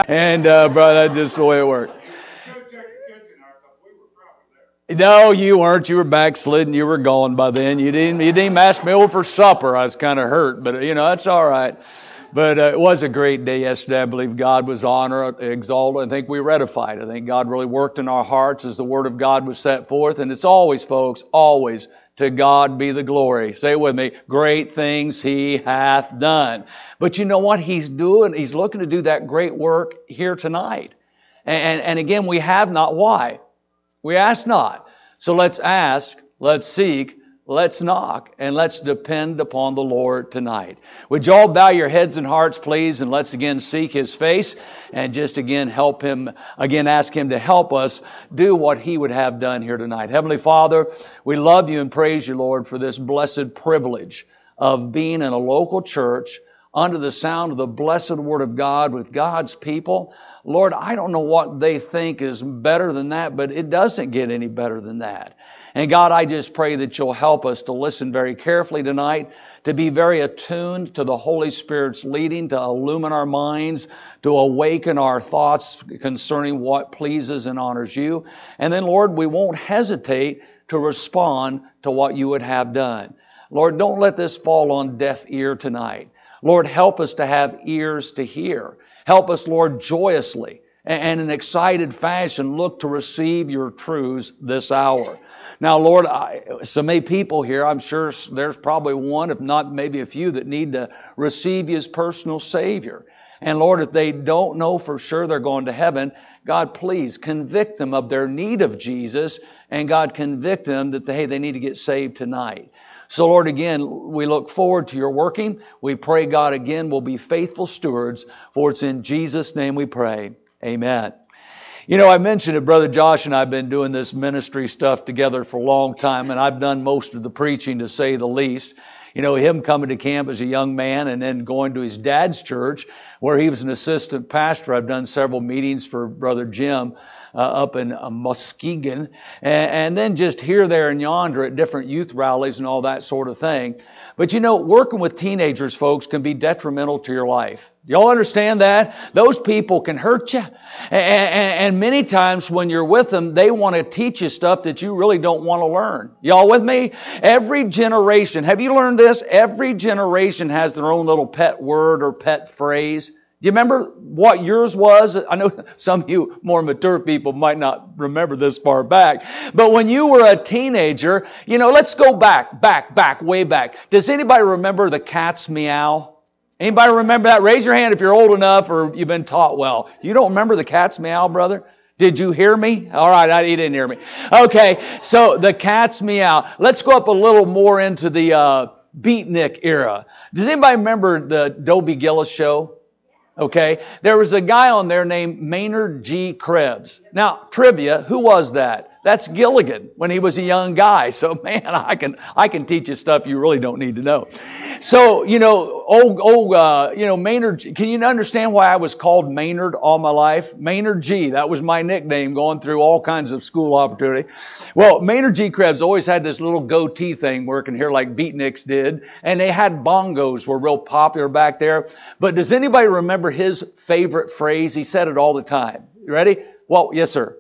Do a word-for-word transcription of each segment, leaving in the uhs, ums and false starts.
And, uh, brother, that's just the way it worked. No, you weren't. You were backslidden. You were gone by then. You didn't, you didn't even ask me over for supper. I was kind of hurt, but, you know, that's all right. But uh, it was a great day yesterday. I believe God was honored, exalted. I think we were edified. I think God really worked in our hearts as the Word of God was set forth. And it's always, folks, always to God be the glory. Say it with me. Great things He hath done. But you know what He's doing? He's looking to do that great work here tonight. And, and, and again, we have not. Why? We ask not. So let's ask, let's seek, let's knock, and let's depend upon the Lord tonight. Would you all bow your heads and hearts, please, and let's again seek His face and just again help Him, again ask Him to help us do what He would have done here tonight. Heavenly Father, we love You and praise You, Lord, for this blessed privilege of being in a local church under the sound of the blessed Word of God with God's people. Lord, I don't know what they think is better than that, but it doesn't get any better than that. And God, I just pray that You'll help us to listen very carefully tonight, to be very attuned to the Holy Spirit's leading, to illumine our minds, to awaken our thoughts concerning what pleases and honors You. And then, Lord, we won't hesitate to respond to what You would have done. Lord, don't let this fall on deaf ear tonight. Lord, help us to have ears to hear. Help us, Lord, joyously and in excited fashion look to receive Your truths this hour. Now, Lord, I, so many people here, I'm sure there's probably one, if not maybe a few, that need to receive You as personal Savior. And Lord, if they don't know for sure they're going to heaven, God, please convict them of their need of Jesus, and God, convict them that, hey, they need to get saved tonight. So, Lord, again, we look forward to Your working. We pray, God, again, we'll be faithful stewards, for it's in Jesus' name we pray. Amen. You know, I mentioned it, Brother Josh and I have been doing this ministry stuff together for a long time, and I've done most of the preaching, to say the least. You know, him coming to camp as a young man and then going to his dad's church where he was an assistant pastor. I've done several meetings for Brother Jim uh, up in uh, Muskegon, and, and then just here, there, and yonder at different youth rallies and all that sort of thing. But you know, working with teenagers, folks, can be detrimental to your life. Y'all understand that? Those people can hurt you. And, and, and many times when you're with them, they want to teach you stuff that you really don't want to learn. Y'all with me? Every generation, have you learned this? Every generation has their own little pet word or pet phrase. Do you remember what yours was? I know some of you more mature people might not remember this far back. But when you were a teenager, you know, let's go back, back, back, way back. Does anybody remember the cat's meow? Anybody remember that? Raise your hand if you're old enough or you've been taught well. You don't remember the cat's meow, brother? Did you hear me? All right, I, you didn't hear me. Okay, so the cat's meow. Let's go up a little more into the uh, beatnik era. Does anybody remember the Dobie Gillis show? Okay, there was a guy on there named Maynard G. Krebs. Now, trivia, who was that? That's Gilligan when he was a young guy. So, man, I can I can teach you stuff you really don't need to know. So, you know, old, old uh, you know, Maynard, can you understand why I was called Maynard all my life? Maynard G. That was my nickname going through all kinds of school opportunity. Well, Maynard G. Krebs always had this little goatee thing working here like beatniks did. And they had bongos were real popular back there. But does anybody remember his favorite phrase? He said it all the time. You ready? Well, yes, sir.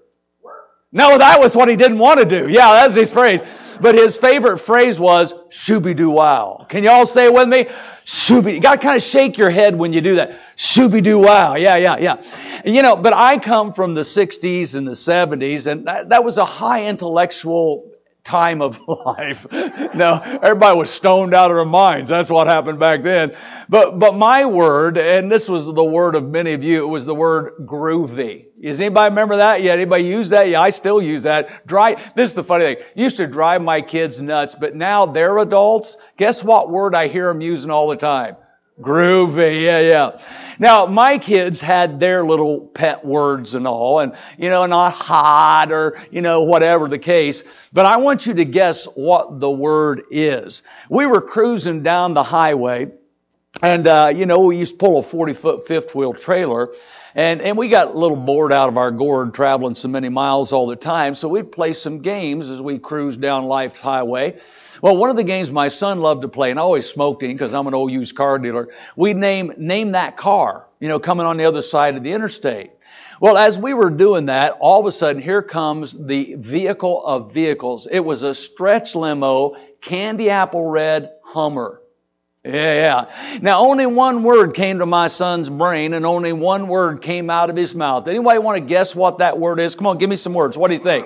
No, that was what he didn't want to do. Yeah, that's his phrase. But his favorite phrase was, shooby-doo-wow. Can you all say it with me? Shooby. You got to kind of shake your head when you do that. Shooby-doo-wow. Yeah, yeah, yeah. You know, but I come from the sixties and the seventies, and that, that was a high intellectual time of life. No, everybody was stoned out of their minds. That's what happened back then. But but my word, and this was the word of many of you, it was the word groovy. Does anybody remember that? Yeah, anybody use that? Yeah, I still use that. Dry, this is the funny thing. Used to drive my kids nuts, but now they're adults. Guess what word I hear them using all the time? Groovy, yeah, yeah. Now, my kids had their little pet words and all, and, you know, not hot or, you know, whatever the case. But I want you to guess what the word is. We were cruising down the highway, and, uh, you know, we used to pull a forty-foot fifth-wheel trailer, and, and we got a little bored out of our gourd traveling so many miles all the time, so we'd play some games as we cruised down life's highway. Well, one of the games my son loved to play, and I always smoked him because I'm an old used car dealer, we'd name name that car. you know, coming on the other side of the interstate. Well, as we were doing that, all of a sudden, here comes the vehicle of vehicles. It was a stretch limo, candy apple red Hummer. Yeah, yeah. Now, only one word came to my son's brain, and only one word came out of his mouth. Anybody want to guess what that word is? Come on, give me some words. What do you think?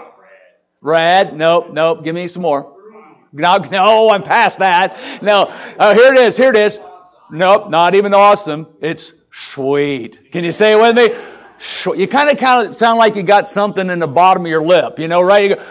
Rad? Nope, nope. Give me some more. No, no, I'm past that. No, uh, here it is, here it is. Nope, not even awesome. It's sweet. Can you say it with me? You kind of kind of sound like you got something in the bottom of your lip, you know, right? You go,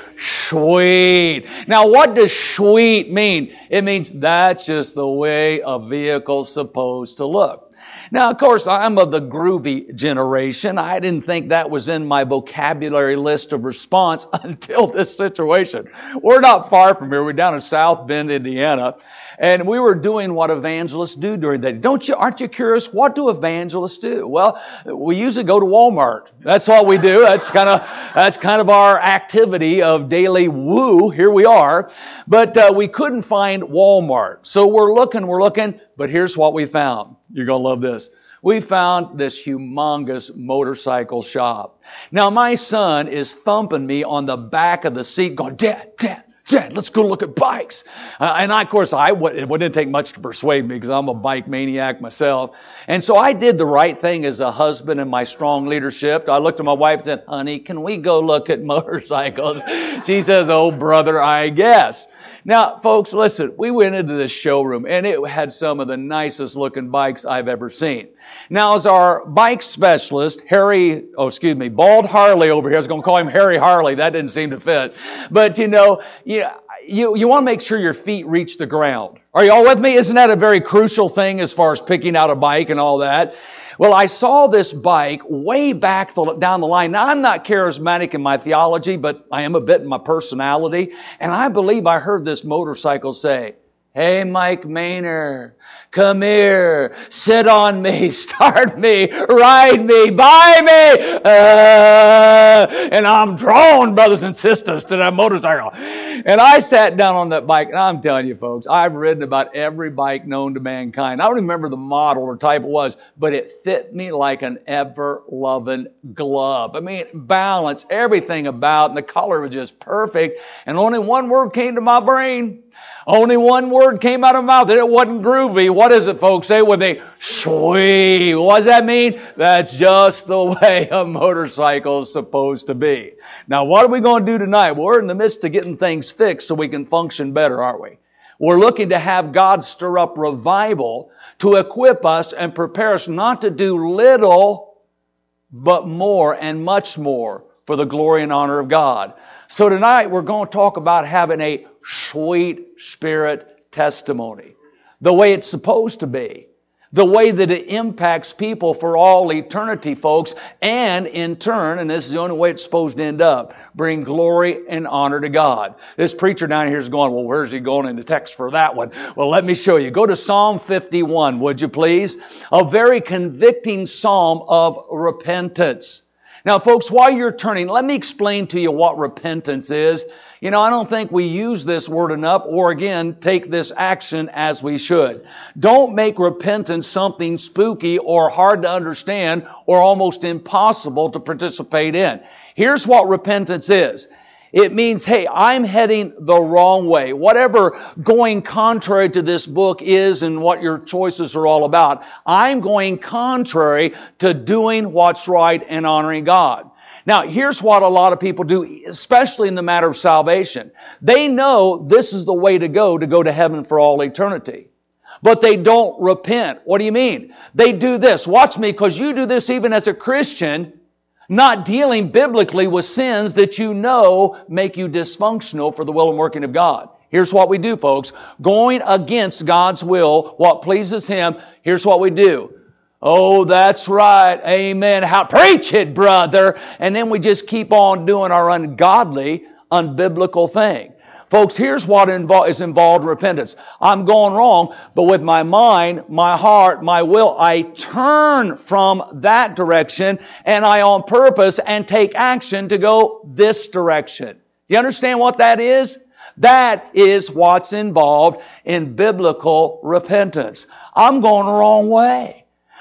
sweet. Now, what does sweet mean? It means that's just the way a vehicle's supposed to look. Now, of course, I'm of the groovy generation. I didn't think that was in my vocabulary list of response until this situation. We're not far from here. We're down in South Bend, Indiana. And we were doing what evangelists do during that. Don't you, aren't you curious? What do evangelists do? Well, we usually go to Walmart. That's what we do. That's kind of, that's kind of our activity of daily woo. Here we are. But uh, we couldn't find Walmart. So we're looking, we're looking, but here's what we found. You're going to love this. We found this humongous motorcycle shop. Now, my son is thumping me on the back of the seat going, Dad, Dad, Dad, let's go look at bikes. Uh, and I, of course, I w- it wouldn't take much to persuade me because I'm a bike maniac myself. And so I did the right thing as a husband in my strong leadership. I looked at my wife and said, honey, can we go look at motorcycles? She says, oh, brother, I guess. Now, folks, listen, we went into this showroom and it had some of the nicest looking bikes I've ever seen. Now, as our bike specialist, Harry, oh, excuse me, Bald Harley over here, I was going to call him Harry Harley. That didn't seem to fit. But, you know, you, you, you want to make sure your feet reach the ground. Are you all with me? Isn't that a very crucial thing as far as picking out a bike and all that? Well, I saw this bike way back the, down the line. Now, I'm not charismatic in my theology, but I am a bit in my personality. And I believe I heard this motorcycle say, hey, Mike Maynard, come here, sit on me, start me, ride me, buy me. Uh, and I'm drawn, brothers and sisters, to that motorcycle. And I sat down on that bike, and I'm telling you, folks, I've ridden about every bike known to mankind. I don't remember the model or type it was, but it fit me like an ever-loving glove. I mean, balance, everything about, and the color was just perfect. And only one word came to my brain. Only one word came out of my mouth, and it wasn't groovy. What is it, folks? Say it with me. Sweet. What does that mean? That's just the way a motorcycle is supposed to be. Now, what are we going to do tonight? Well, we're in the midst of getting things fixed so we can function better, aren't we? We're looking to have God stir up revival to equip us and prepare us not to do little, but more and much more for the glory and honor of God. So tonight we're going to talk about having a sweet spirit testimony. The way it's supposed to be. The way that it impacts people for all eternity, folks. And in turn, and this is the only way it's supposed to end up, bring glory and honor to God. This preacher down here is going, well, where's he going in the text for that one? Well, let me show you. Go to Psalm fifty-one, would you please? A very convicting psalm of repentance. Now, folks, while you're turning, let me explain to you what repentance is. You know, I don't think we use this word enough, or again, take this action as we should. Don't make repentance something spooky or hard to understand or almost impossible to participate in. Here's what repentance is. It means, hey, I'm heading the wrong way. Whatever going contrary to this book is and what your choices are all about, I'm going contrary to doing what's right and honoring God. Now, here's what a lot of people do, especially in the matter of salvation. They know this is the way to go, to go to heaven for all eternity. But they don't repent. What do you mean? They do this. Watch me, because you do this even as a Christian, not dealing biblically with sins that you know make you dysfunctional for the will and working of God. Here's what we do, folks. Going against God's will, what pleases Him, here's what we do. Oh, that's right. Amen. How preach it, brother. And then we just keep on doing our ungodly, unbiblical thing. Folks, here's what invo- is involved in repentance. I'm going wrong, but with my mind, my heart, my will, I turn from that direction and I on purpose and take action to go this direction. You understand what that is? That is what's involved in biblical repentance. I'm going the wrong way.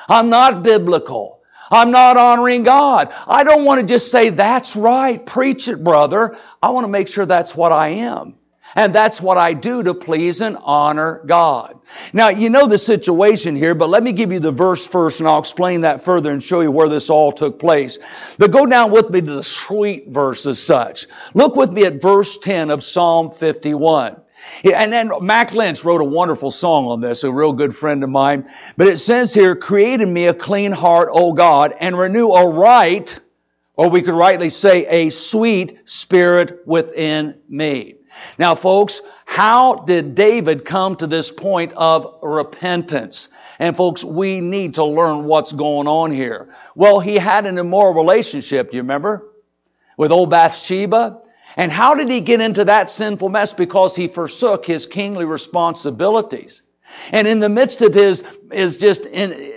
I'm not biblical. I'm not honoring God. I don't want to just say, that's right, preach it, brother. I want to make sure that's what I am. And that's what I do to please and honor God. Now, you know the situation here, but let me give you the verse first, and I'll explain that further and show you where this all took place. But go down with me to the sweet verse as such. Look with me at verse ten of Psalm fifty-one. And then Mac Lynch wrote a wonderful song on this, a real good friend of mine. But it says here, create in me a clean heart, O God, and renew a right, or we could rightly say a sweet spirit within me. Now, folks, how did David come to this point of repentance? And folks, we need to learn what's going on here. Well, he had an immoral relationship, do you remember? With old Bathsheba. And how did he get into that sinful mess? Because he forsook his kingly responsibilities. And in the midst of his, his just in,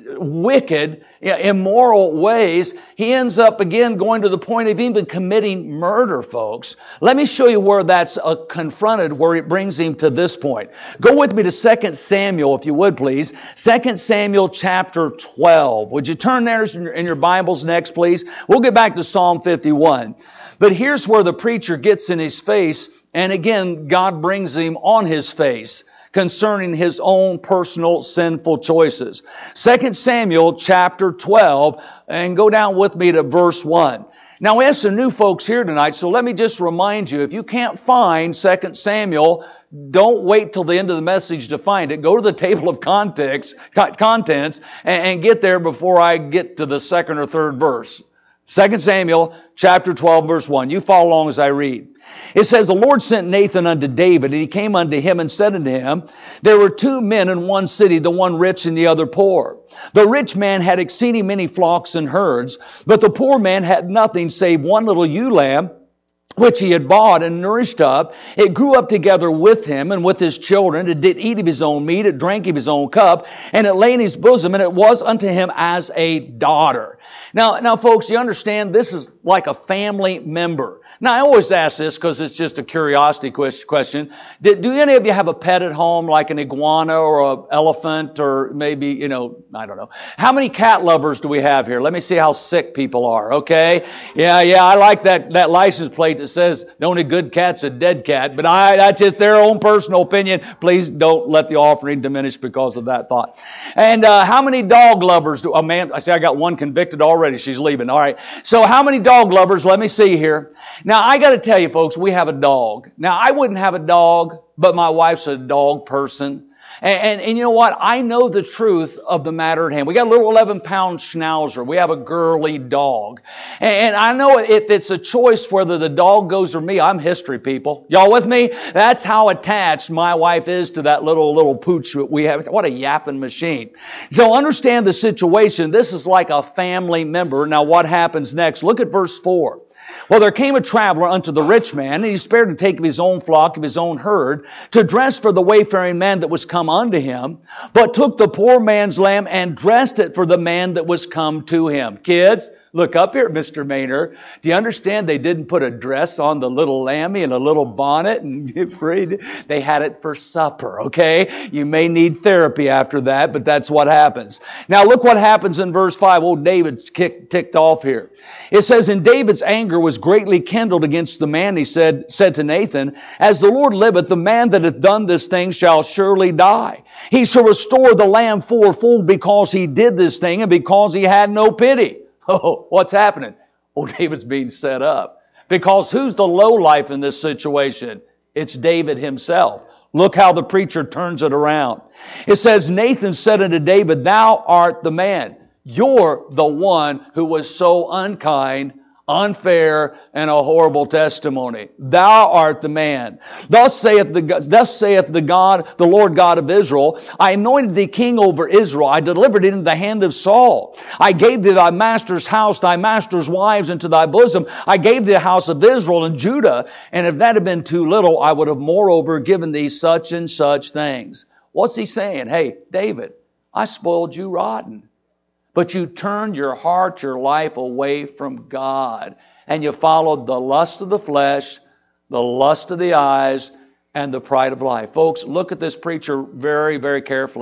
wicked, immoral ways, he ends up again going to the point of even committing murder, folks. Let me show you where that's uh, confronted, where it brings him to this point. Go with me to Second Samuel, if you would, please. Second Samuel chapter twelve. Would you turn there in your, in your Bibles next, please? We'll get back to Psalm fifty-one. But here's where the preacher gets in his face, and again, God brings him on his face concerning his own personal sinful choices. Second Samuel chapter twelve, and go down with me to verse one. Now we have some new folks here tonight, so let me just remind you, if you can't find Second Samuel, don't wait till the end of the message to find it. Go to the table of context, contents and, and get there before I get to the second or third verse. Second Samuel chapter twelve, verse one. You follow along as I read. It says, the Lord sent Nathan unto David, and he came unto him and said unto him, there were two men in one city, the one rich and the other poor. The rich man had exceeding many flocks and herds, but the poor man had nothing save one little ewe lamb, which he had bought and nourished up. It grew up together with him and with his children. It did eat of his own meat, it drank of his own cup, and it lay in his bosom, and it was unto him as a daughter. Now, now, folks, you understand this is like a family member. Now, I always ask this because it's just a curiosity question. Do, do any of you have a pet at home, like an iguana or an elephant or maybe, you know, I don't know. How many cat lovers do we have here? Let me see how sick people are, okay? Yeah, yeah, I like that, that license plate that says the only good cat's a dead cat, but I, that's just their own personal opinion. Please don't let the offering diminish because of that thought. And uh, how many dog lovers do, oh man, I see I got one convicted already. She's leaving. All right. So how many dog lovers? Let me see here. Now, I got to tell you, folks, we have a dog. Now, I wouldn't have a dog, but my wife's a dog person. And, and, and you know what? I know the truth of the matter at hand. We got a little eleven-pound schnauzer. We have a girly dog. And, and I know if it's a choice whether the dog goes or me, I'm history, people. Y'all with me? That's how attached my wife is to that little, little pooch that we have. What a yapping machine. So understand the situation. This is like a family member. Now, what happens next? Look at verse four. Well, there came a traveler unto the rich man, and he spared to take of his own flock, of his own herd, to dress for the wayfaring man that was come unto him, but took the poor man's lamb and dressed it for the man that was come to him. Kids, look up here, Mister Maynard. Do you understand they didn't put a dress on the little lammy and a little bonnet and get free? They had it for supper, okay? You may need therapy after that, but that's what happens. Now look what happens in verse five. Old David's kicked, ticked off here. It says, and David's anger was greatly kindled against the man. He said, said to Nathan, as the Lord liveth, the man that hath done this thing shall surely die. He shall restore the lamb fourfold because he did this thing and because he had no pity. Oh, what's happening? Oh, David's being set up. Because who's the lowlife in this situation? It's David himself. Look how the preacher turns it around. It says, Nathan said unto David, thou art the man. You're the one who was so unkind, unfair, and a horrible testimony. Thou art the man. Thus saith the, thus saith the God, the Lord God of Israel, I anointed thee king over Israel. I delivered it into the hand of Saul. I gave thee thy master's house, thy master's wives into thy bosom. I gave thee the house of Israel and Judah. And if that had been too little, I would have moreover given thee such and such things. What's he saying? Hey, David, I spoiled you rotten. But you turned your heart, your life away from God. And you followed the lust of the flesh, the lust of the eyes, and the pride of life. Folks, look at this preacher very, very carefully.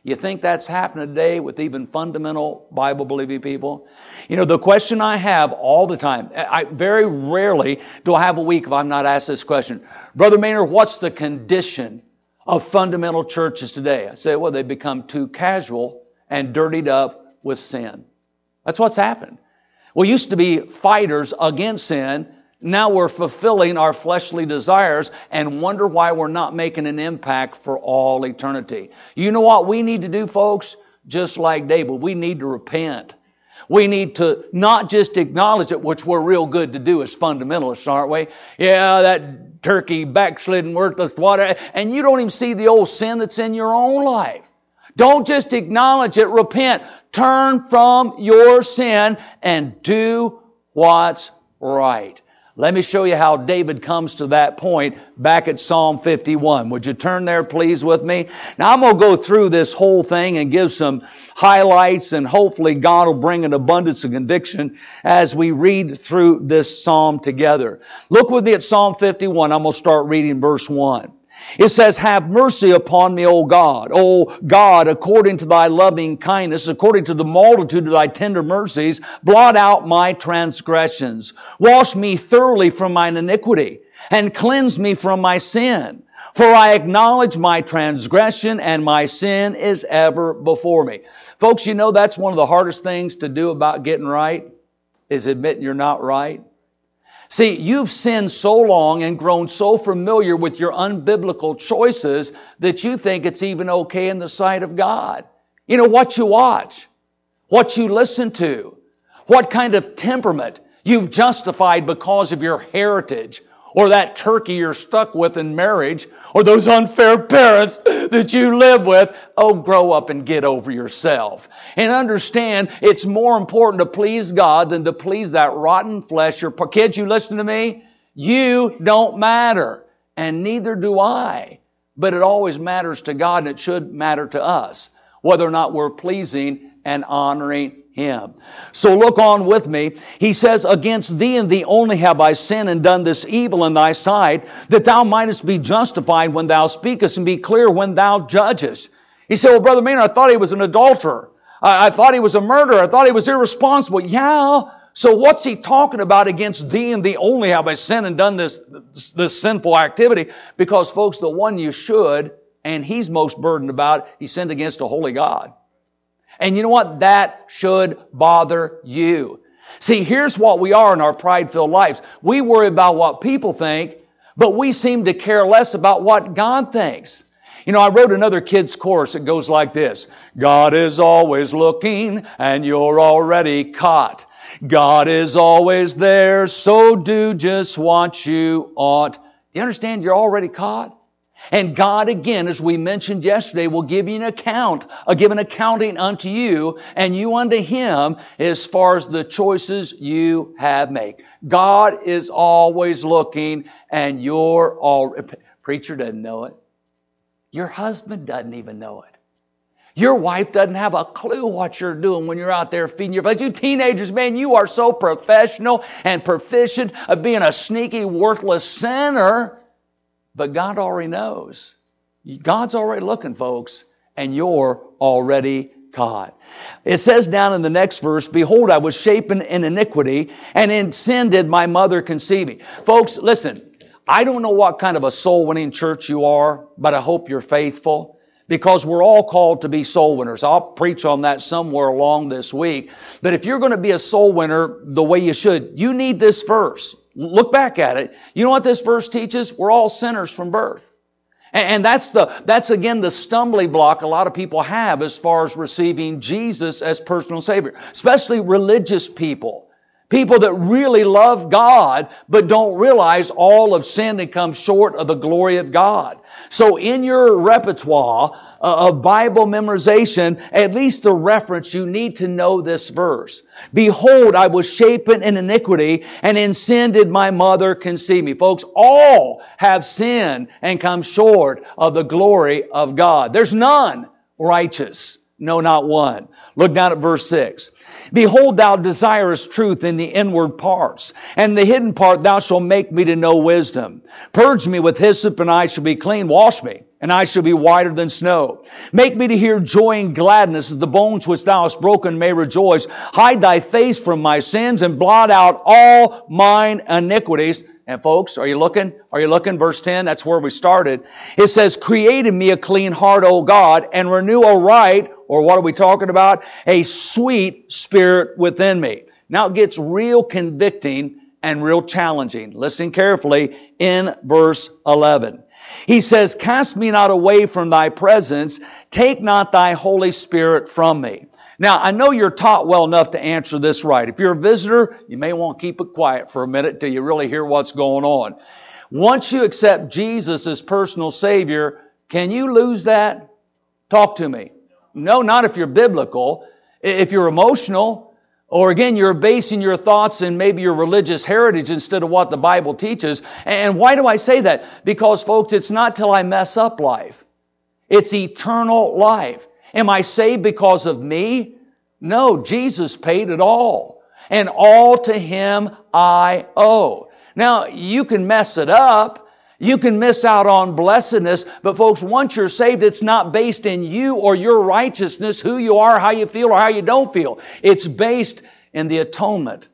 You think that's happening today with even fundamental Bible-believing people? You know, the question I have all the time, I very rarely do I have a week if I'm not asked this question. Brother Maynard, what's the condition of fundamental churches today? I say, well, they've become too casual and dirtied up with sin. That's what's happened. We used to be fighters against sin. Now we're fulfilling our fleshly desires and wonder why we're not making an impact for all eternity. You know what we need to do, folks? Just like David, we need to repent. We need to not just acknowledge it, which we're real good to do as fundamentalists, aren't we? Yeah, that turkey, backslidden, worthless, whatever. And you don't even see the old sin that's in your own life. Don't just acknowledge it, repent. Turn from your sin and do what's right. Let me show you how David comes to that point back at Psalm fifty-one. Would you turn there, please, with me? Now, I'm going to go through this whole thing and give some highlights, and hopefully God will bring an abundance of conviction as we read through this psalm together. Look with me at Psalm fifty-one. I'm going to start reading verse one. It says, have mercy upon me, O God. O God, according to thy loving kindness, according to the multitude of thy tender mercies, blot out my transgressions. Wash me thoroughly from mine iniquity, and cleanse me from my sin. For I acknowledge my transgression, and my sin is ever before me. Folks, you know that's one of the hardest things to do about getting right, is admitting you're not right. See, you've sinned so long and grown so familiar with your unbiblical choices that you think it's even okay in the sight of God. You know, what you watch, what you listen to, what kind of temperament you've justified because of your heritage, or that turkey you're stuck with in marriage, or those unfair parents that you live with. Oh, grow up and get over yourself. And understand it's more important to please God than to please that rotten flesh. Your kids, you listen to me? You don't matter. And neither do I. But it always matters to God, and it should matter to us, whether or not we're pleasing and honoring Him. So look on with me. He says, against thee and thee only have I sinned and done this evil in thy sight, that thou mightest be justified when thou speakest and be clear when thou judgest. He said, well, Brother Maynard, I thought he was an adulterer. I, I thought he was a murderer. I thought he was irresponsible. Yeah. So what's he talking about? Against thee and thee only have I sinned and done this, this sinful activity. Because, folks, the one you should, and he's most burdened about, he sinned against a holy God. And you know what? That should bother you. See, here's what we are in our pride-filled lives. We worry about what people think, but we seem to care less about what God thinks. You know, I wrote another kid's course that goes like this. God is always looking, and you're already caught. God is always there, so do just what you ought. You understand you're already caught? And God, again, as we mentioned yesterday, will give you an account, uh, give an accounting unto you, and you unto Him, as far as the choices you have made. God is always looking, and you're all... Preacher doesn't know it. Your husband doesn't even know it. Your wife doesn't have a clue what you're doing when you're out there feeding your face. You teenagers, man, you are so professional and proficient of being a sneaky, worthless sinner. But God already knows. God's already looking, folks, and you're already caught. It says down in the next verse, behold, I was shapen in iniquity, and in sin did my mother conceive me. Folks, listen, I don't know what kind of a soul-winning church you are, but I hope you're faithful, because we're all called to be soul winners. I'll preach on that somewhere along this week. But if you're going to be a soul winner the way you should, you need this verse. Look back at it. You know what this verse teaches? We're all sinners from birth. And that's the, that's again the stumbling block a lot of people have as far as receiving Jesus as personal Savior. Especially religious people. People that really love God, but don't realize all of sin and come short of the glory of God. So in your repertoire of Bible memorization, at least the reference, you need to know this verse. Behold, I was shapen in iniquity, and in sin did my mother conceive me. Folks, all have sinned and come short of the glory of God. There's none righteous. No, not one. Look down at verse six. Behold, thou desirest truth in the inward parts, and the hidden part thou shalt make me to know wisdom. Purge me with hyssop, and I shall be clean. Wash me, and I shall be whiter than snow. Make me to hear joy and gladness, that the bones which thou hast broken may rejoice. Hide thy face from my sins, and blot out all mine iniquities. And folks, are you looking? Are you looking? Verse ten, that's where we started. It says, create in me a clean heart, O God, and renew a right, or what are we talking about? A sweet spirit within me. Now it gets real convicting and real challenging. Listen carefully in verse eleven. He says, cast me not away from thy presence. Take not thy Holy Spirit from me. Now, I know you're taught well enough to answer this right. If you're a visitor, you may want to keep it quiet for a minute till you really hear what's going on. Once you accept Jesus as personal Savior, can you lose that? Talk to me. No, not if you're biblical. If you're emotional, or again, you're basing your thoughts in maybe your religious heritage instead of what the Bible teaches. And why do I say that? Because, folks, it's not till I mess up life. It's eternal life. Am I saved because of me? No, Jesus paid it all. And all to Him I owe. Now, you can mess it up. You can miss out on blessedness. But folks, once you're saved, it's not based in you or your righteousness, who you are, how you feel, or how you don't feel. It's based in the atonement.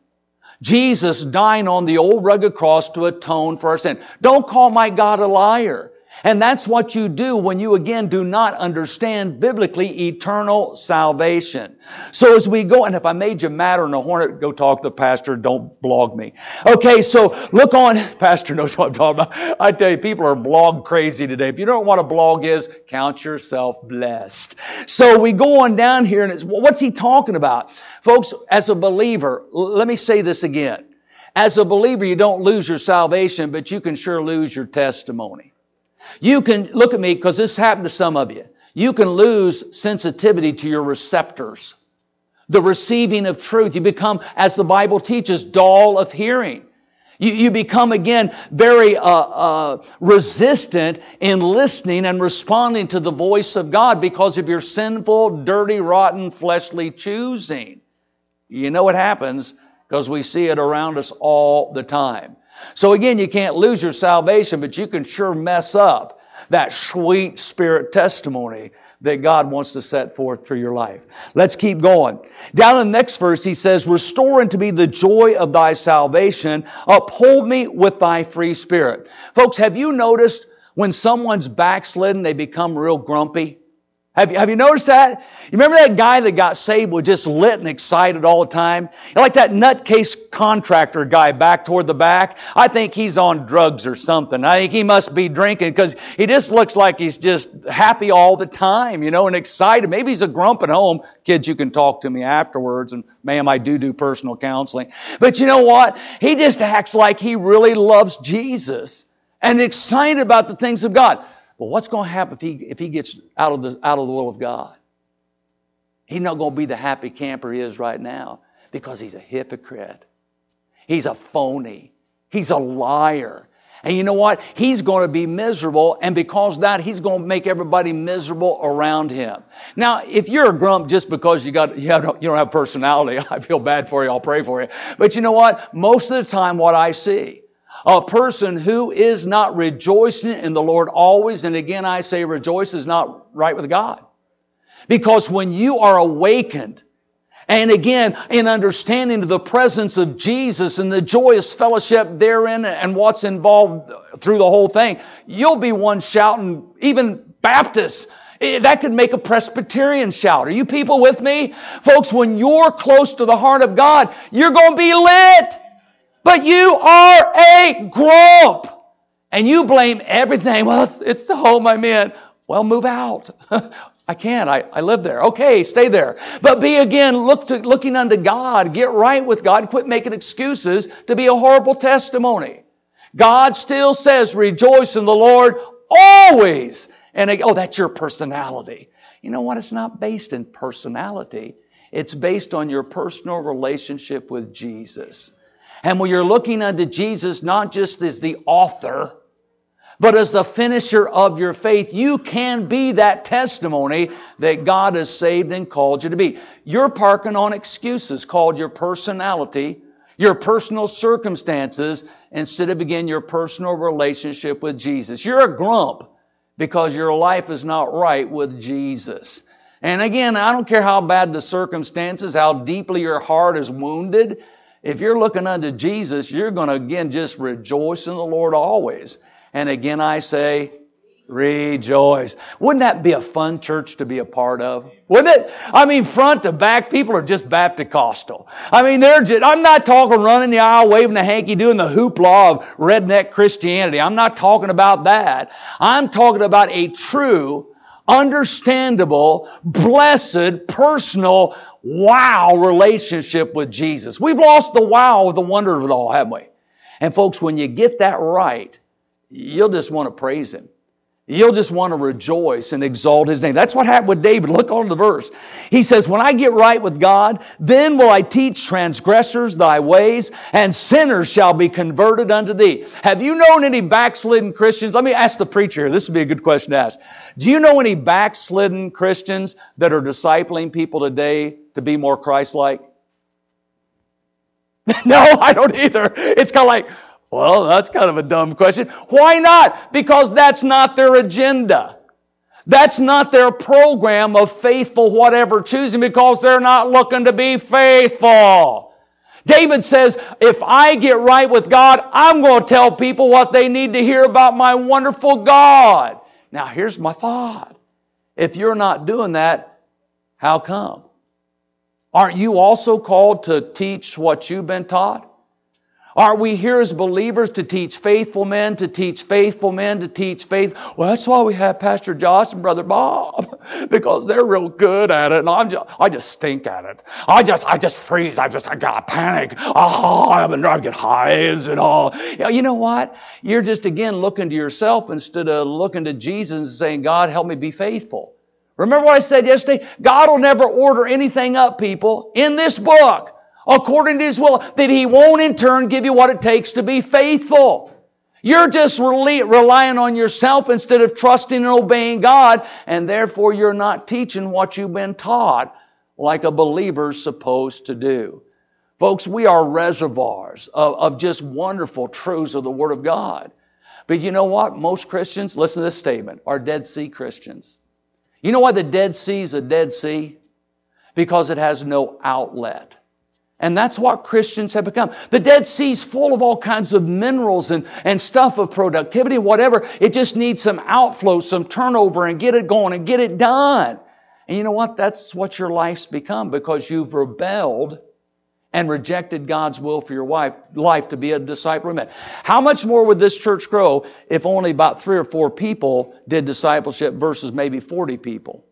Jesus dying on the old rugged cross to atone for our sin. Don't call my God a liar. And that's what you do when you, again, do not understand biblically eternal salvation. So as we go, and if I made you mad or in a hornet, go talk to the pastor. Don't blog me. Okay, so look on. Pastor knows what I'm talking about. I tell you, people are blog crazy today. If you don't know what a blog is, count yourself blessed. So we go on down here, and it's, what's he talking about? Folks, as a believer, let me say this again. As a believer, you don't lose your salvation, but you can sure lose your testimony. You can, look at me, because this happened to some of you. You can lose sensitivity to your receptors. The receiving of truth. You become, as the Bible teaches, dull of hearing. You, you become, again, very uh, uh, resistant in listening and responding to the voice of God because of your sinful, dirty, rotten, fleshly choosing. You know what happens, because we see it around us all the time. So again, you can't lose your salvation, but you can sure mess up that sweet spirit testimony that God wants to set forth through your life. Let's keep going. Down in the next verse, he says, restore unto me the joy of thy salvation. Uphold me with thy free spirit. Folks, have you noticed when someone's backslidden, they become real grumpy? Have you, have you noticed that? You remember that guy that got saved was just lit and excited all the time? Like that nutcase contractor guy back toward the back. I think he's on drugs or something. I think he must be drinking because he just looks like he's just happy all the time, you know, and excited. Maybe he's a grump at home. Kids, you can talk to me afterwards. And ma'am, I do do personal counseling. But you know what? He just acts like he really loves Jesus and excited about the things of God. Well, what's going to happen if he if he gets out of the out of the will of God? He's not going to be the happy camper he is right now because he's a hypocrite. He's a phony. He's a liar. And you know what? He's going to be miserable, and because of that, he's going to make everybody miserable around him. Now, if you're a grump just because you got you, have, you don't have personality, I feel bad for you. I'll pray for you. But you know what? Most of the time, what I see, a person who is not rejoicing in the Lord always, and again I say rejoice, is not right with God. Because when you are awakened, and again in understanding of the presence of Jesus and the joyous fellowship therein and what's involved through the whole thing, you'll be one shouting, even Baptists. That could make a Presbyterian shout. Are you people with me? Folks, when you're close to the heart of God, you're going to be lit. But you are a grump. And you blame everything. Well, it's, it's the home I'm in. Well, move out. I can't. I, I live there. Okay, stay there. But be again look to, looking unto God. Get right with God. Quit making excuses to be a horrible testimony. God still says, rejoice in the Lord always. And oh, that's your personality. You know what? It's not based in personality. It's based on your personal relationship with Jesus. And when you're looking unto Jesus, not just as the author, but as the finisher of your faith, you can be that testimony that God has saved and called you to be. You're parking on excuses called your personality, your personal circumstances, instead of, again, your personal relationship with Jesus. You're a grump because your life is not right with Jesus. And again, I don't care how bad the circumstances, how deeply your heart is wounded. If you're looking unto Jesus, you're going to, again, just rejoice in the Lord always. And again, I say, rejoice. Wouldn't that be a fun church to be a part of? Wouldn't it? I mean, front to back, people are just Baptist-costal. I mean, they're just, I'm not talking running the aisle, waving the hanky, doing the hoopla of redneck Christianity. I'm not talking about that. I'm talking about a true, understandable, blessed, personal, wow relationship with Jesus. We've lost the wow of the wonder of it all, haven't we? And folks, when you get that right, you'll just want to praise Him. You'll just want to rejoice and exalt His name. That's what happened with David. Look on the verse. He says, when I get right with God, then will I teach transgressors thy ways, and sinners shall be converted unto thee. Have you known any backslidden Christians? Let me ask the preacher here. This would be a good question to ask. Do you know any backslidden Christians that are discipling people today to be more Christ-like? No, I don't either. It's kind of like, well, that's kind of a dumb question. Why not? Because that's not their agenda. That's not their program of faithful whatever choosing, because they're not looking to be faithful. David says, if I get right with God, I'm going to tell people what they need to hear about my wonderful God. Now, here's my thought. If you're not doing that, how come? Aren't you also called to teach what you've been taught? Aren't we here as believers to teach faithful men, to teach faithful men, to teach faith? Well, that's why we have Pastor Josh and Brother Bob, because they're real good at it, and I'm just, I just stink at it. I just, I just freeze. I just, I got panic. Oh, I get highs and all. You know what? You're just again looking to yourself instead of looking to Jesus and saying, God, help me be faithful. Remember what I said yesterday? God will never order anything up, people, in this book, according to His will, that He won't in turn give you what it takes to be faithful. You're just relying on yourself instead of trusting and obeying God, and therefore you're not teaching what you've been taught like a believer's supposed to do. Folks, we are reservoirs of, of just wonderful truths of the Word of God. But you know what? Most Christians, listen to this statement, are Dead Sea Christians. You know why the Dead Sea is a Dead Sea? Because it has no outlet. And that's what Christians have become. The Dead Sea's full of all kinds of minerals and, and stuff of productivity, whatever. It just needs some outflow, some turnover, and get it going and get it done. And you know what? That's what your life's become, because you've rebelled and rejected God's will for your wife, life to be a disciple of men. How much more would this church grow if only about three or four people did discipleship versus maybe forty people?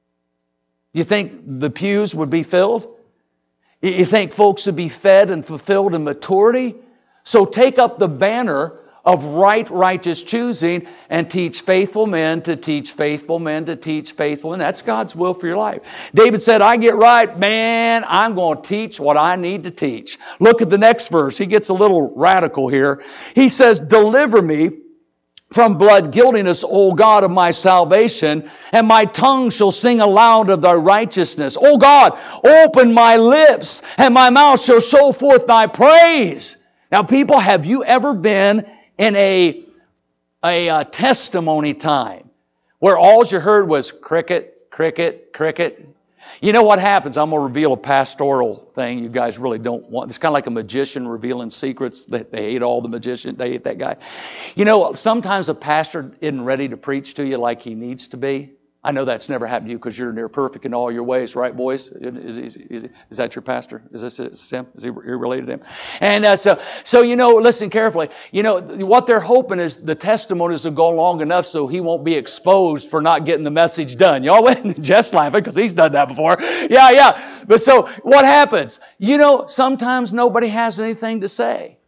You think the pews would be filled? You think folks would be fed and fulfilled in maturity? So take up the banner of right, righteous choosing and teach faithful men to teach faithful men to teach faithful men. That's God's will for your life. David said, I get right, man, I'm going to teach what I need to teach. Look at the next verse. He gets a little radical here. He says, deliver me from blood guiltiness, O God of my salvation, and my tongue shall sing aloud of thy righteousness. O God, open my lips, and my mouth shall show forth thy praise. Now, people, have you ever been in a, a, a testimony time where all you heard was cricket, cricket, cricket? You know what happens? I'm going to reveal a pastoral thing you guys really don't want. It's kind of like a magician revealing secrets. They, they hate all the magicians. They hate that guy. You know, sometimes a pastor isn't ready to preach to you like he needs to be. I know that's never happened to you because you're near perfect in all your ways, right, boys? Is, is, is, is that your pastor? Is this is him? Is he you're related to him? And uh, so, so you know, listen carefully. You know, what they're hoping is the testimonies will go long enough so he won't be exposed for not getting the message done. Y'all went just laughing because he's done that before. Yeah, yeah. But so what happens? You know, sometimes nobody has anything to say.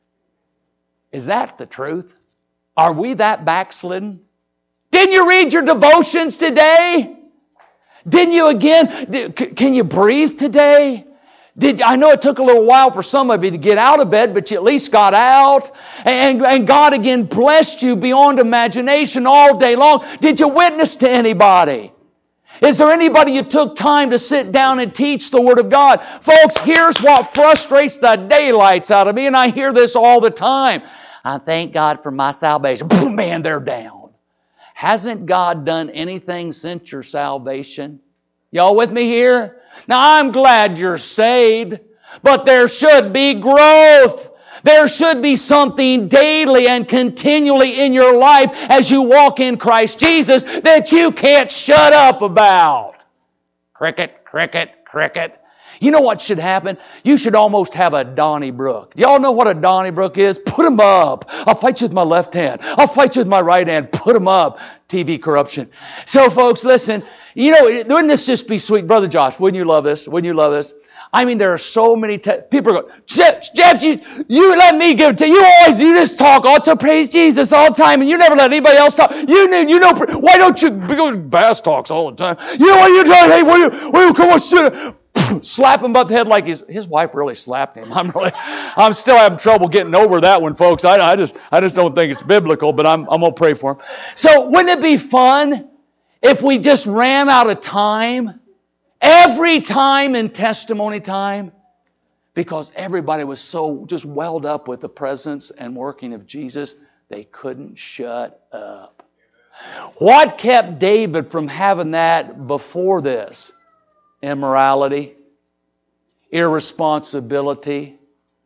Is that the truth? Are we that backslidden? Didn't you read your devotions today? Didn't you again? Can you breathe today? Did, I know it took a little while for some of you to get out of bed, but you at least got out. And, and God again blessed you beyond imagination all day long. Did you witness to anybody? Is there anybody you took time to sit down and teach the Word of God? Folks, here's what frustrates the daylights out of me, and I hear this all the time. I thank God for my salvation. Man, they're down. Hasn't God done anything since your salvation? Y'all with me here? Now, I'm glad you're saved, but there should be growth. There should be something daily and continually in your life as you walk in Christ Jesus that you can't shut up about. Cricket, cricket, cricket. You know what should happen? You should almost have a Donnybrook. Y'all know what a Donnybrook is? Put them up. I'll fight you with my left hand. I'll fight you with my right hand. Put them up. T V corruption. So folks, listen. You know, wouldn't this just be sweet? Brother Josh, wouldn't you love this? Wouldn't you love this? I mean, there are so many te- people are going, Jeff, Jeff, you, you let me give it to you. You always, you just talk all to praise Jesus all the time, and you never let anybody else talk. You know, you know, why don't you, because Bass talks all the time. You know what you're doing? Hey, will you, will you come on, sit slap him up the head like his, his wife really slapped him. I'm really, I'm still having trouble getting over that one, folks. I, I just, I just don't think it's biblical, but I'm, I'm going to pray for him. So wouldn't it be fun if we just ran out of time? Every time in testimony time, because everybody was so just welled up with the presence and working of Jesus, they couldn't shut up. What kept David from having that before this? Immorality, irresponsibility,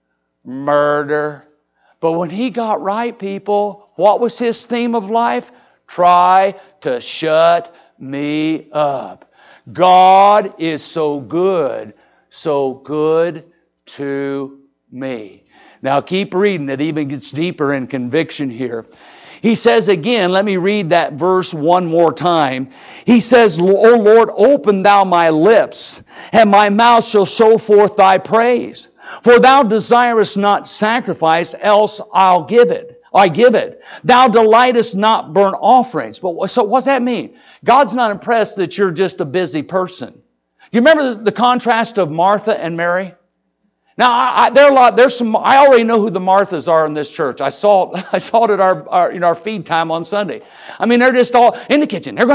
murder. But when he got right, people, what was his theme of life? Try to shut me up. God is so good, so good to me. Now keep reading. It even gets deeper in conviction here. He says again, let me read that verse one more time. He says, O Lord, open thou my lips, and my mouth shall show forth thy praise. For thou desirest not sacrifice, else I'll give it. I give it. Thou delightest not burnt offerings. But so what's that mean? God's not impressed that you're just a busy person. Do you remember the contrast of Martha and Mary? Now, I, I, there are a lot. There's some. I already know who the Marthas are in this church. I saw it. I saw it at our, our, you know, our feed time on Sunday. I mean, they're just all in the kitchen. They're going.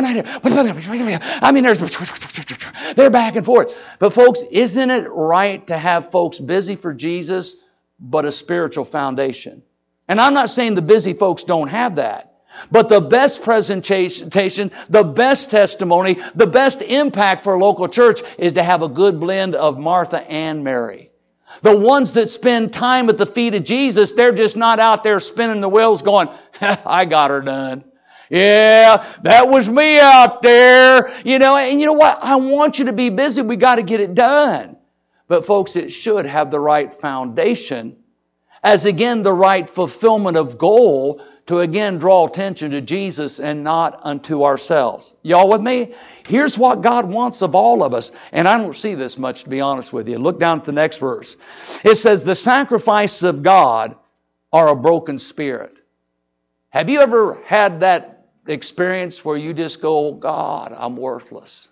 I mean, there's. They're back and forth. But folks, isn't it right to have folks busy for Jesus, but a spiritual foundation? And I'm not saying the busy folks don't have that. But the best presentation, the best testimony, the best impact for a local church is to have a good blend of Martha and Mary. The ones that spend time at the feet of Jesus, they're just not out there spinning the wheels going, I got her done. Yeah, that was me out there. You know, and you know what? I want you to be busy. We got to get it done. But folks, it should have the right foundation as again the right fulfillment of goal to again draw attention to Jesus and not unto ourselves. Y'all with me? Here's what God wants of all of us. And I don't see this much, to be honest with you. Look down at the next verse. It says, the sacrifices of God are a broken spirit. Have you ever had that experience where you just go, God, I'm worthless.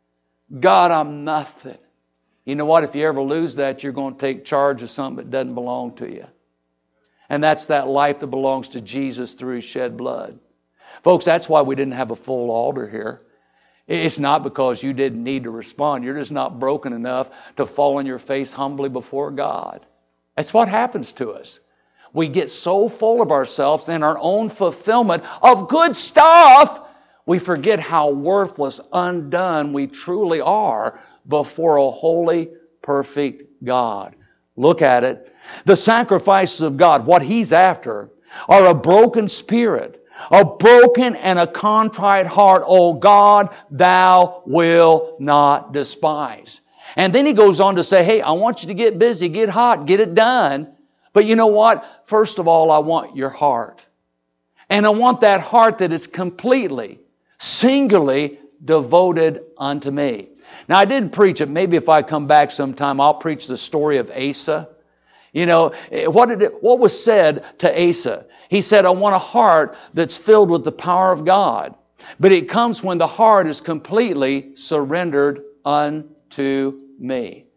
God, I'm nothing. You know what? If you ever lose that, you're going to take charge of something that doesn't belong to you. And that's that life that belongs to Jesus through His shed blood. Folks, that's why we didn't have a full altar here. It's not because you didn't need to respond. You're just not broken enough to fall on your face humbly before God. That's what happens to us. We get so full of ourselves and our own fulfillment of good stuff, we forget how worthless, undone we truly are before a holy, perfect God. Look at it. The sacrifices of God, what He's after, are a broken spirit, a broken and a contrite heart, O God, Thou will not despise. And then He goes on to say, hey, I want you to get busy, get hot, get it done. But you know what? First of all, I want your heart. And I want that heart that is completely, singularly devoted unto me. Now, I didn't preach it. Maybe if I come back sometime, I'll preach the story of Asa. You know, what did it, what was said to Asa? He said, I want a heart that's filled with the power of God. But it comes when the heart is completely surrendered unto me.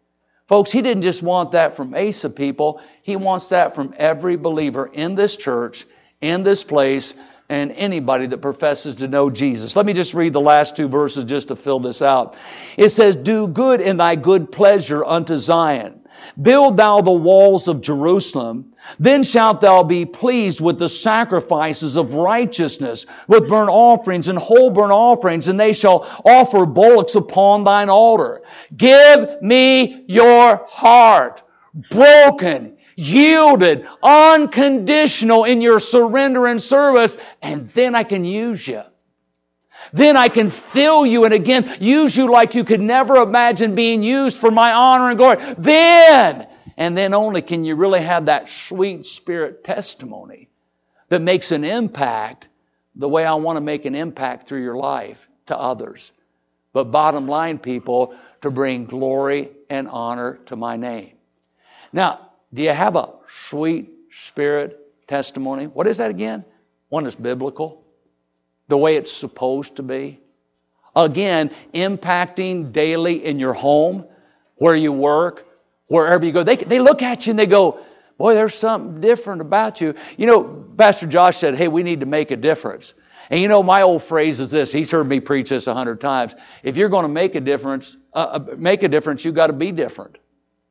Folks, He didn't just want that from Asa people. He wants that from every believer in this church, in this place, and anybody that professes to know Jesus. Let me just read the last two verses just to fill this out. It says, do good in thy good pleasure unto Zion. Build thou the walls of Jerusalem. Then shalt thou be pleased with the sacrifices of righteousness, with burnt offerings and whole burnt offerings, and they shall offer bullocks upon thine altar. Give me your heart, broken, yielded, unconditional in your surrender and service, and then I can use you. Then I can fill you and again use you like you could never imagine being used for my honor and glory. Then, and then only can you really have that sweet spirit testimony that makes an impact the way I want to make an impact through your life to others. But bottom line, people, to bring glory and honor to my name. Now, do you have a sweet spirit testimony? What is that again? One that's biblical. The way it's supposed to be. Again, impacting daily in your home, where you work, wherever you go. They, they look at you and they go, boy, there's something different about you. You know, Pastor Josh said, hey, we need to make a difference. And you know, my old phrase is this. He's heard me preach this a hundred times. If you're going to make a difference, uh, make a difference, you've got to be different.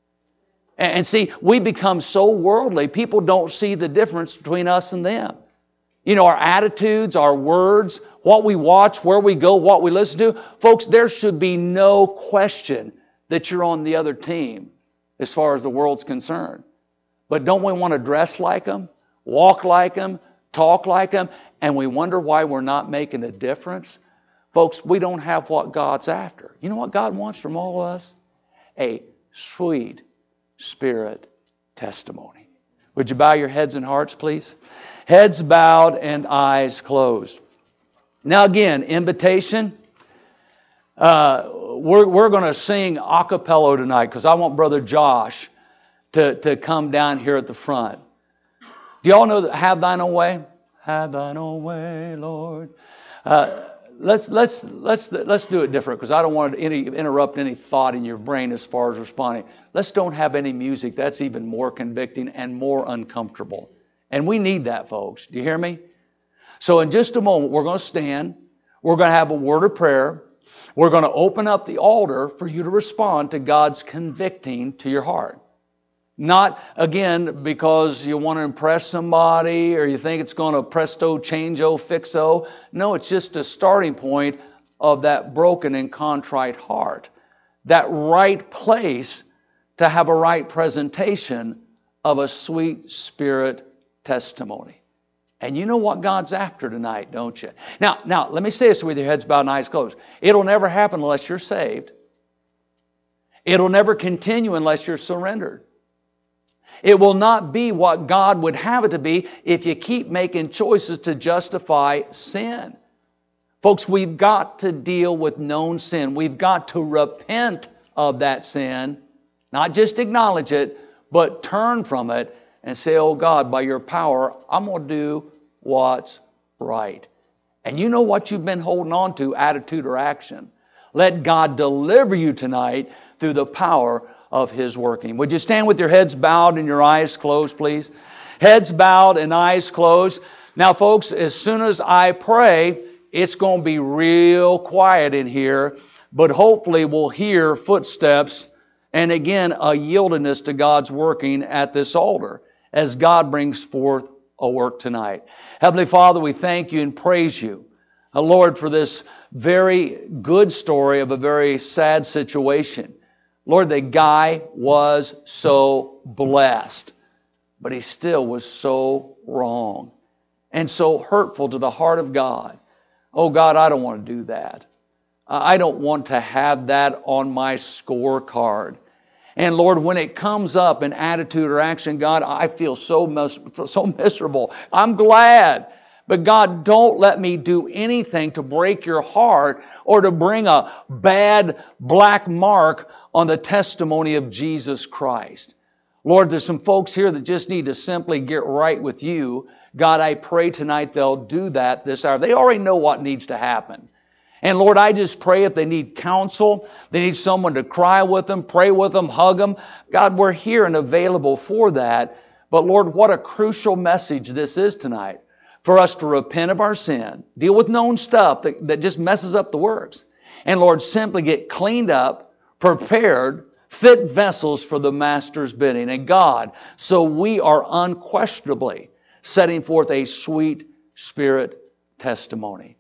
And, and see, we become so worldly, people don't see the difference between us and them. You know, our attitudes, our words, what we watch, where we go, what we listen to. Folks, there should be no question that you're on the other team as far as the world's concerned. But don't we want to dress like them, walk like them, talk like them, and we wonder why we're not making a difference? Folks, we don't have what God's after. You know what God wants from all of us? A sweet spirit testimony. Would you bow your heads and hearts, please? Heads bowed and eyes closed. Now again, invitation. Uh, we're we're going to sing a cappella tonight because I want Brother Josh to, to come down here at the front. Do y'all know that Have Thine Own Way? Have Thine Own Way, Lord. Uh, let's let's let's let's do it different because I don't want to any, interrupt any thought in your brain as far as responding. Let's don't have any music. That's even more convicting and more uncomfortable. And we need that, folks. Do you hear me? So in just a moment, we're going to stand. We're going to have a word of prayer. We're going to open up the altar for you to respond to God's convicting to your heart. Not, again, because you want to impress somebody or you think it's going to presto, changeo, fixo. No, it's just a starting point of that broken and contrite heart. That right place to have a right presentation of a sweet spirit testimony. And you know what God's after tonight, don't you? Now, now, let me say this with your heads bowed and eyes closed. It'll never happen unless you're saved. It'll never continue unless you're surrendered. It will not be what God would have it to be if you keep making choices to justify sin. Folks, we've got to deal with known sin. We've got to repent of that sin. Not just acknowledge it, but turn from it and say, oh God, by your power, I'm going to do what's right. And you know what you've been holding on to, attitude or action. Let God deliver you tonight through the power of His working. Would you stand with your heads bowed and your eyes closed, please? Heads bowed and eyes closed. Now, folks, as soon as I pray, it's going to be real quiet in here, but hopefully we'll hear footsteps and again, a yieldedness to God's working at this altar as God brings forth a work tonight. Heavenly Father, we thank you and praise you, uh, Lord, for this very good story of a very sad situation. Lord, the guy was so blessed, but he still was so wrong and so hurtful to the heart of God. Oh God, I don't want to do that. I don't want to have that on my scorecard. And Lord, when it comes up in attitude or action, God, I feel so mis- so miserable. I'm glad. But God, don't let me do anything to break your heart or to bring a bad black mark on the testimony of Jesus Christ. Lord, there's some folks here that just need to simply get right with you. God, I pray tonight they'll do that this hour. They already know what needs to happen. And Lord, I just pray if they need counsel, they need someone to cry with them, pray with them, hug them. God, we're here and available for that. But Lord, what a crucial message this is tonight. For us to repent of our sin, deal with known stuff that, that just messes up the works. And Lord, simply get cleaned up, prepared, fit vessels for the Master's bidding. And God, so we are unquestionably setting forth a sweet Spirit testimony.